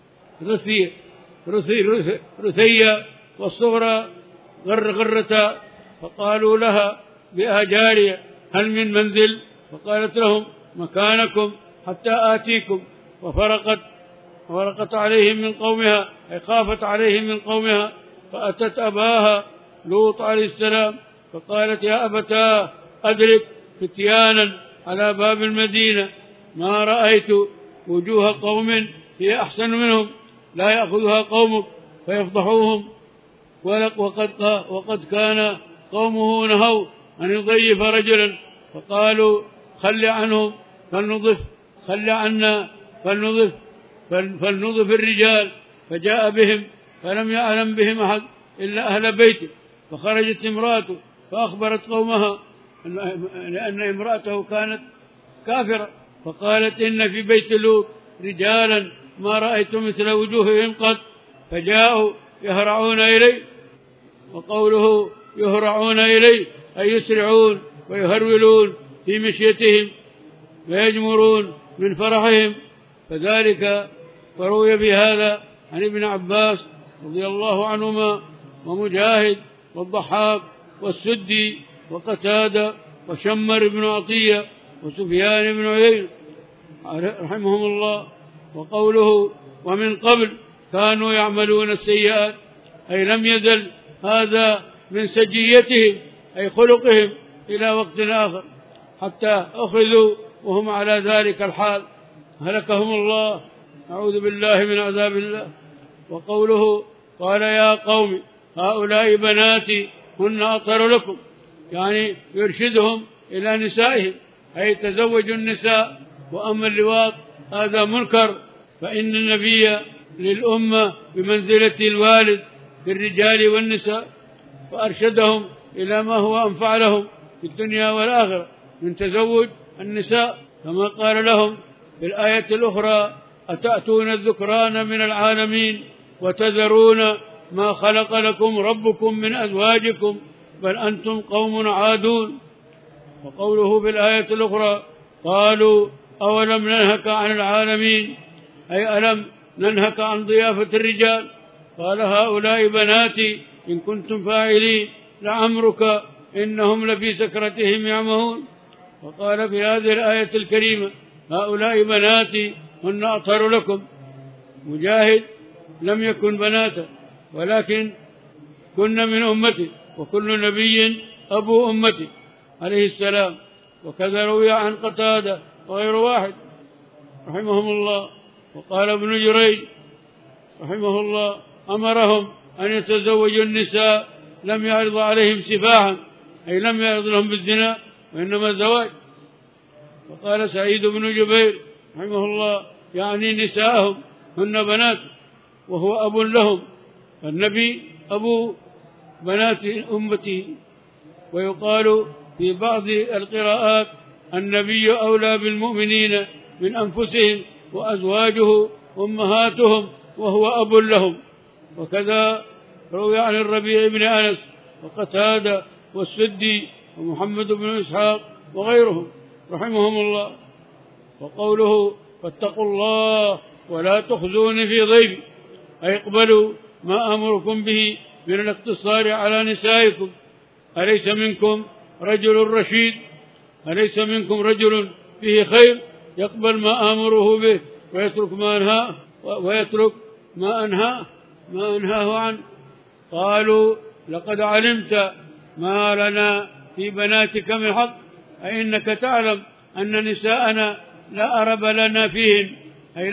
[SPEAKER 1] رثية والصغرى غرة، فقالوا لها بها جارية هل من منزل؟ فقالت لهم مكانكم حتى آتيكم، وفرقت عليهم من قومها أي خافت عليهم من قومها، فأتت أباها لوط عليه السلام فقالت يا أبتاه أدرك فتيانا على باب المدينة ما رأيت وجوه قوم هي أحسن منهم لا يأخذها قومك فيفضحوهم، وقد كان قومه نهوا أن يضيف رجلا فقالوا خل عنهم خل عنا فلنضف الرجال، فجاء بهم فلم يعلم بهم أحد إلا أهل بيته، فخرجت امرأته فأخبرت قومها لأن امرأته كانت كافرة، فقالت إن في بيت لوط رجالا ما رأيت مثل وجوههم قط، فجاءوا يهرعون إليه، وقوله يهرعون إليه أي يسرعون ويهرولون في مشيتهم ويجمرون من فرحهم، فذلك فروي بهذا عن ابن عباس رضي الله عنهما ومجاهد والضحاك والسدي وقتادة وشمر بن عطية وسفيان بن عيينة رحمهم الله. وقوله ومن قبل كانوا يعملون السيئات أي لم يزل هذا من سجيتهم أي خلقهم إلى وقت آخر حتى أخذوا وهم على ذلك الحال هلكهم الله، أعوذ بالله من عذاب الله. وقوله قال يا قوم هؤلاء بناتي هن أطهر لكم، يعني يرشدهم إلى نسائهم أي تزوجوا النساء، وأما اللواط هذا منكر، فإن النبي للأمة بمنزلة الوالد بالرجال والنساء، فأرشدهم إلى ما هو أنفع لهم في الدنيا والآخرة من تزوج النساء، كما قال لهم في الآية الأخرى أتأتون الذكران من العالمين وتذرون ما خلق لكم ربكم من أزواجكم بل أنتم قوم عادون. وقوله في الآية الأخرى قالوا أولم ننهك عن العالمين، أي ألم ننهك عن ضيافة الرجال؟ قال هؤلاء بناتي إن كنتم فاعلين لعمرك إنهم لفي سكرتهم يعمهون. وقال في هذه الآية الكريمة هؤلاء بناتي هن أطهر لكم. مجاهد لم يكن بناتا ولكن كن من أمته، وكل نبي أبو أمته عليه السلام. وكذا روي عن قتادة وغير واحد رحمهم الله. وقال ابن جريج رحمه الله أمرهم أن يتزوجوا النساء لم يعرض عليهم سفاحا، أي لم يعرض لهم بالزنا وإنما الزواج. وقال سعيد بن جبير رحمه الله يعني نساءهم هن بنات وهو أب لهم، فالنبي أبو بنات أمته. ويقال في بعض القراءات النبي أولى بالمؤمنين من أنفسهم وأزواجه أمهاتهم وهو أب لهم. وكذا روي عن الربيع بن أنس وقتادة والسدي ومحمد بن إسحاق وغيرهم رحمهم الله. وقوله فاتقوا الله ولا تخزون في ضيفي، أي اقبلوا ما أمركم به من الاقتصار على نسائكم. أليس منكم رجل رشيد؟ أليس منكم رجل فيه خير يقبل ما آمره به ويترك ما أنهاه عنه؟ قالوا لقد علمت ما لنا في بناتك من حق، أي إنك تعلم أن نساءنا لا أرب لنا فيهن، أي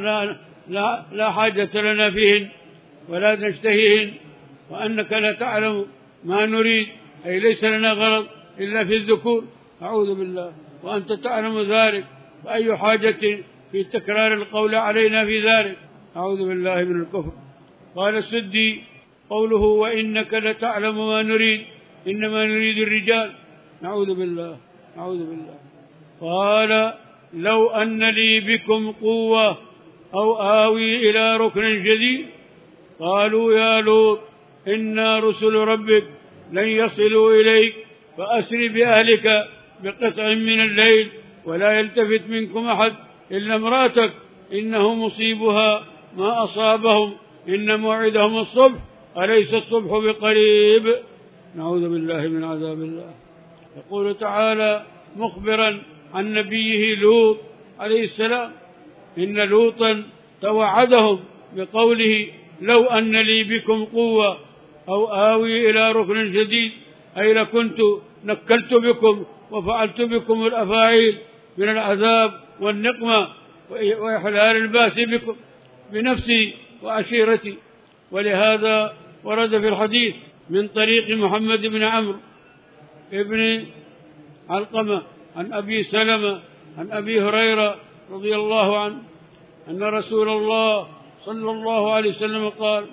[SPEAKER 1] لا حاجة لنا فيهن ولا نشتهيهن، وأنك لا تعلم ما نريد، أي ليس لنا غرض إلا في الذكور. أعوذ بالله، وأنت تعلم ذلك، فأي حاجة في تكرار القول علينا في ذلك؟ أعوذ بالله من الكفر. قال السدي قوله وإنك لتعلم ما نريد إنما نريد الرجال. نعوذ بالله نعوذ بالله. قال لو أن لي بكم قوة أو آوي إلى ركن شديد. قالوا يا لوط إنا رسل ربك لن يصلوا إليك فأسر بأهلك بقطع من الليل ولا يلتفت منكم أحد إلا امرأتك إنه مصيبها ما أصابهم إن موعدهم الصبح أليس الصبح بقريب. نعوذ بالله من عذاب الله. يقول تعالى مخبرا عن نبيه لوط عليه السلام إن لوطا توعدهم بقوله لو أن لي بكم قوة أو آوي إلى ركن شديد، أي لكنت نكلت بكم وفعلت بكم الأفاعيل من العذاب والنقمة وإحلال الباس بكم بنفسي وعشيرتي. ولهذا ورد في الحديث من طريق محمد بن عمرو ابن علقمة عن أبي سلمة عن أبي هريرة رضي الله عنه أن رسول الله صلى الله عليه وسلم قال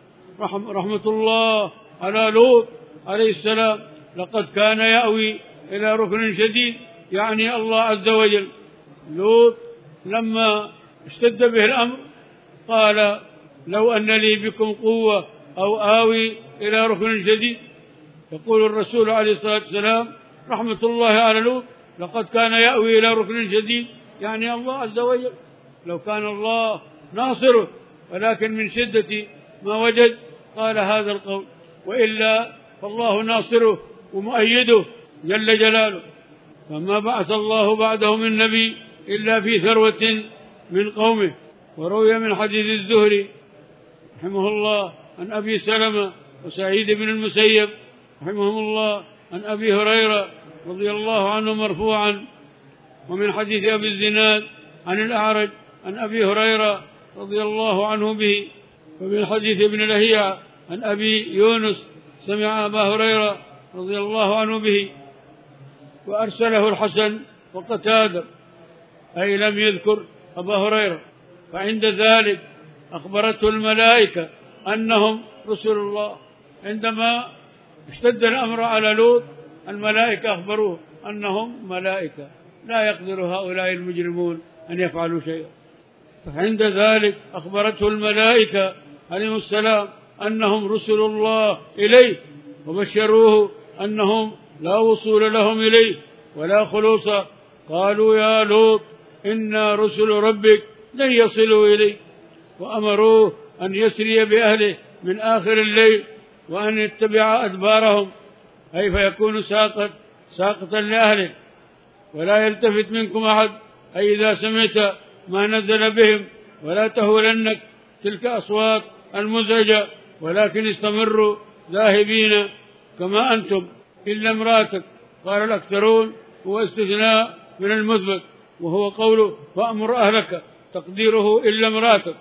[SPEAKER 1] رحمة الله على لوط عليه السلام لقد كان يأوي إلى ركن شديد، يعني الله عز وجل. لوط لما اشتد به الأمر قال لو أن لي بكم قوة أو آوي إلى ركن شديد. يقول الرسول عليه الصلاة والسلام رحمة الله على لوط لقد كان يأوي إلى ركن شديد، يعني الله عز وجل. لو كان الله ناصره ولكن من شدة ما وجد قال هذا القول، وإلا فالله ناصره ومؤيده جل جلاله. فما بعث الله بعده من نبي إلا في ثروة من قومه. وروي من حديث الزهري رحمه الله عن أبي سلمة وسعيد بن المسيب رحمهم الله عن أبي هريرة رضي الله عنه مرفوعا، ومن حديث أبي الزناد عن الأعرج عن أبي هريرة رضي الله عنه به، ومن حديث ابن لهيعة عن أبي يونس سمع أبا هريرة رضي الله عنه به. وأرسله الحسن وقتادة، أي لم يذكر أبا هريرة. فعند ذلك أخبرته الملائكة أنهم رسل الله. عندما اشتد الأمر على لوط الملائكة أخبروه أنهم ملائكة لا يقدر هؤلاء المجرمون أن يفعلوا شيئا. فعند ذلك أخبرته الملائكة عليهم السلام أنهم رسل الله إليه وبشروه أنهم لا وصول لهم إليه ولا خلوص. قالوا يا لوط إنا رسل ربك لن يصلوا إليه، وأمروه أن يسري بأهله من آخر الليل وأن يتبع أدبارهم، أي فيكون ساقطا لأهله. ولا يلتفت منكم أحد، أي إذا سمعت ما نزل بهم، ولا تهولنك تلك أصوات المزعجة، ولكن استمروا ذاهبين كما أنتم إلا امرأتك. قال الأكثرون هو استثناء من المثبت، وهو قوله فأمر أهلك، تقديره إلا امرأتك.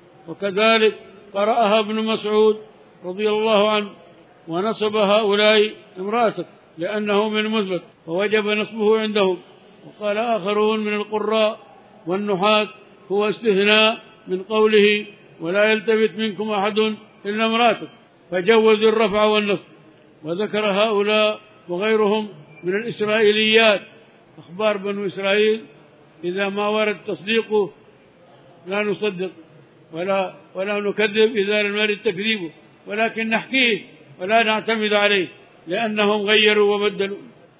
[SPEAKER 1] وكذلك قرأها ابن مسعود رضي الله عنه ونصب هؤلاء امرأتك لأنه من مثبت ووجب نصبه عندهم. وقال آخرون من القراء والنحاة هو استثناء من قوله ولا يلتفت منكم أحد إلا امرأتك، فجوزوا الرفع والنصب. وذكر هؤلاء وغيرهم من الإسرائيليات أخبار بنو إسرائيل إذا ما ورد تصديقه لا نصدق ولا نكذب إذا لم يرد تكذيبه، ولكن نحكيه ولا نعتمد عليه لأنهم غيروا وبدلوا.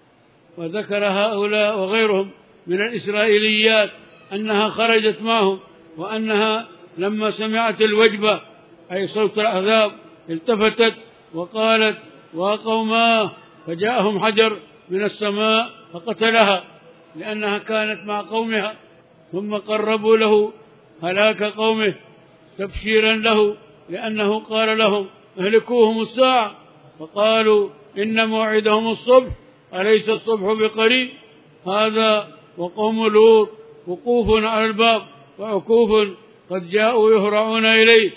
[SPEAKER 1] وذكر هؤلاء وغيرهم من الإسرائيليات أنها خرجت معهم، وأنها لما سمعت الوجبة أي صوت العذاب التفتت وقالت وقوماه، فجاءهم حجر من السماء فقتلها لأنها كانت مع قومها. ثم قربوا له هلاك قومه تبشيرا له، لأنه قال لهم اهلكوهم الساعة، فقالوا إن موعدهم الصبح أليس الصبح بقريب. هذا وقوم لوط وقوف على الباب وعكوف قد جاءوا يهرعون إليه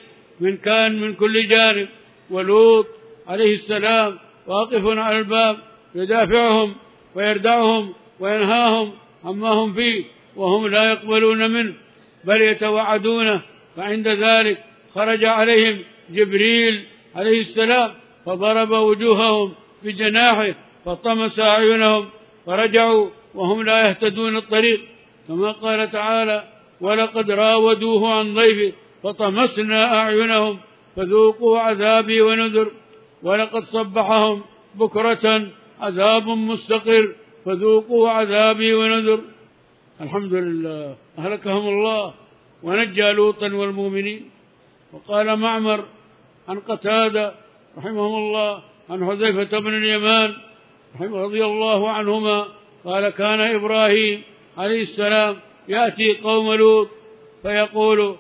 [SPEAKER 1] من كل جانب، ولوط عليه السلام واقف على الباب يدافعهم ويردعهم وينهاهم عما هم فيه وهم لا يقبلون منه بل يتوعدونه. فعند ذلك خرج عليهم جبريل عليه السلام فضرب وجوههم بجناحه فطمس أعينهم فرجعوا وهم لا يهتدون الطريق، كما قال تعالى ولقد راودوه عن ضيفه فطمسنا أعينهم فذوقوا عذابي ونذر. ولقد صبحهم بكرة عذاب مستقر فذوقوا عذابي ونذر. الحمد لله أهلكهم الله ونجى لوطا والمؤمنين. وقال معمر عن قتادة رحمه الله عن حذيفة بن اليمان رضي الله عنهما قال كان إبراهيم عليه السلام يأتي قوم لوط فيقول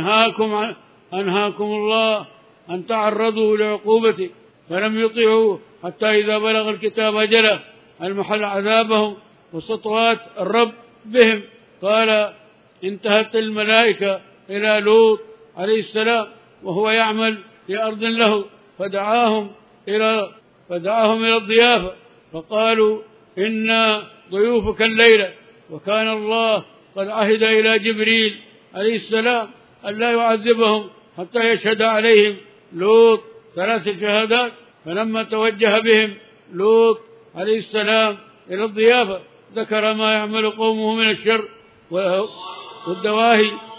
[SPEAKER 1] أنهاكم الله أن تعرضوا لعقوبتي، فلم يطيعوه حتى إذا بلغ الكتاب أجله المحل عذابهم وسطوات الرب بهم. قال انتهت الملائكة إلى لوط عليه السلام وهو يعمل في أرض له فدعاهم إلى الضيافة، فقالوا إنا ضيوفك الليلة. وكان الله قد عهد إلى جبريل عليه السلام أن لا يعذبهم حتى يشهد عليهم لوط 3 شهادات. فلما توجه بهم لوط عليه السلام إلى الضيافة ذكر ما يعمل قومه من الشر والدواهي